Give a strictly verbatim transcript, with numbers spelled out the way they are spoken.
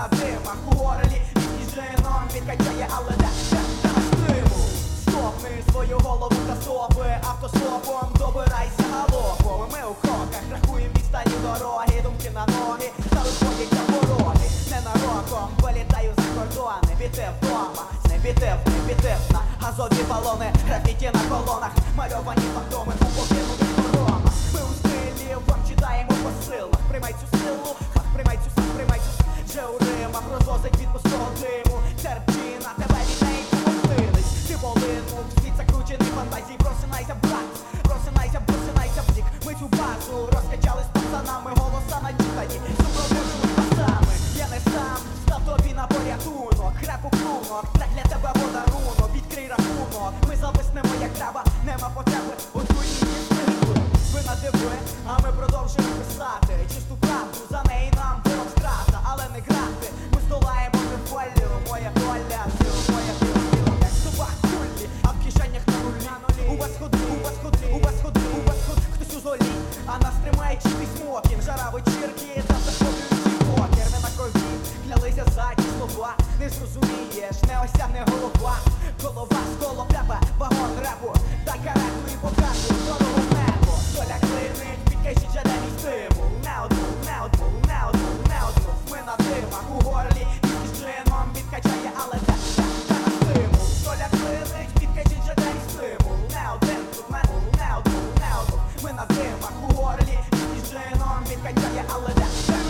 на димах у горлі, від'їждженом відкачає, але де ще на стимул. Стопни свою голову та стопи, автостопом добирайся галопом. Ми у кроках рахуємо відстані дороги, думки на ноги, та виходять на пороги. Ненароком вилітаю за кордони, біти вдома, не бітив, не бітив на газові балони, графіті на колонах, мальовані фантоми у покинутих хоромах. Ми у стилі вам читаємо по силах, приймай цю силу, хак приймай цю силу, приймай цю силу. Вже у римах розвозить від пустого диму, терпчина тебе від неї помились. Ти полинув, світ закручений фантазій, просинайся, брат, просинайся, просинайся в бік. Ми цю базу розкачали з пацанами, голоса на діхані, супроводжують пацами. Я не сам, став тобі на порятунок, реп у крунок, так для тебе подарунок, відкрий рахунок. Ми зависнемо як треба, нема потреби, отруйні стигли. Ви на диви, а ми продовжуємо писати чисту правду, за неї нам вирок страта, але не грати. Ми здолаємо неволю, моя доля, сила, моя доля, як в зубах кулі, а в кишенях на нулі. У вас ходи, у вас ходи, у вас ходи, у вас ходи, хтось у золі, а нас тримає чистий смокінг, жара вечірки та захоплюючий покер. Ми на крові, клялися задні слова, не зрозумієш, не осягне голова. Голова з колом тебе, вагон репу, дай карету і покажу дорогу в небо. Доля клинить, підкажіть же де мій стимул. Не одну, не одну, не одну, не одну. Ми на димах у горлі, і з джином відкачає, але де ще та на стимул. Доля клинить, підкажіть же де мій стимул. Не один тут мене, не одну, не одну. Ми на димах у горлі, і з джином відкачає, але де ще